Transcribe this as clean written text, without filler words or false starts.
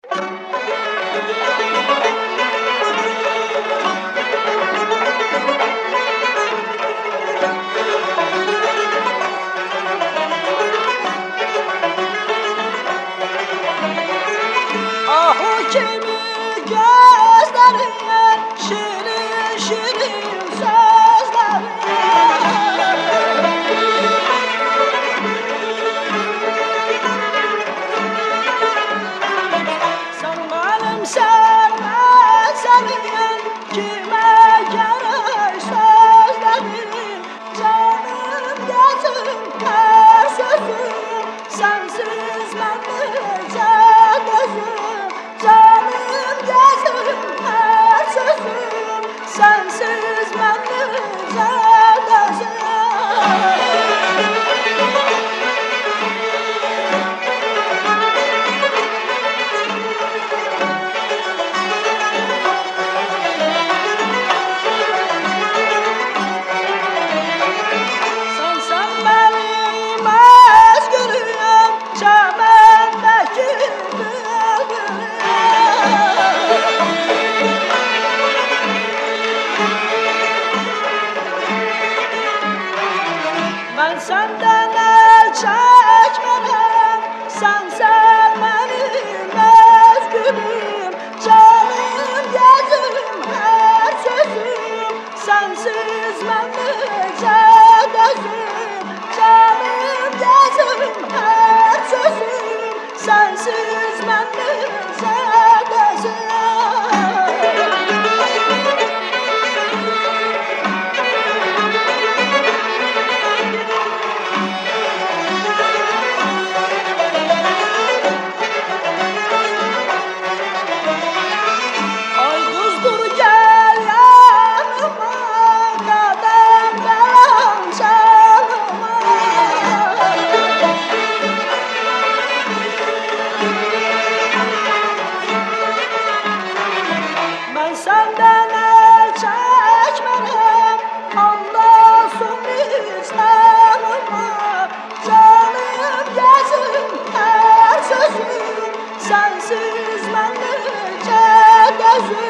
Şirin şirin sözlerin sen benim sevmezsen kime gerek sözlerin canım gözüm her sözüm sensiz ben nece gözüm canım gözüm her sözüm sensiz ben nece gözüm Ben senden el çekmedim, sen benim özgürüm, canım gözüm her sözüm, sensiz ben nece gözüm, canım gözüm her sözüm, sensiz ben nece gözüm. Senden el çekmedim, anlasın İslam'ıma canım gözüm her sözüm sensiz ben nece gözüm.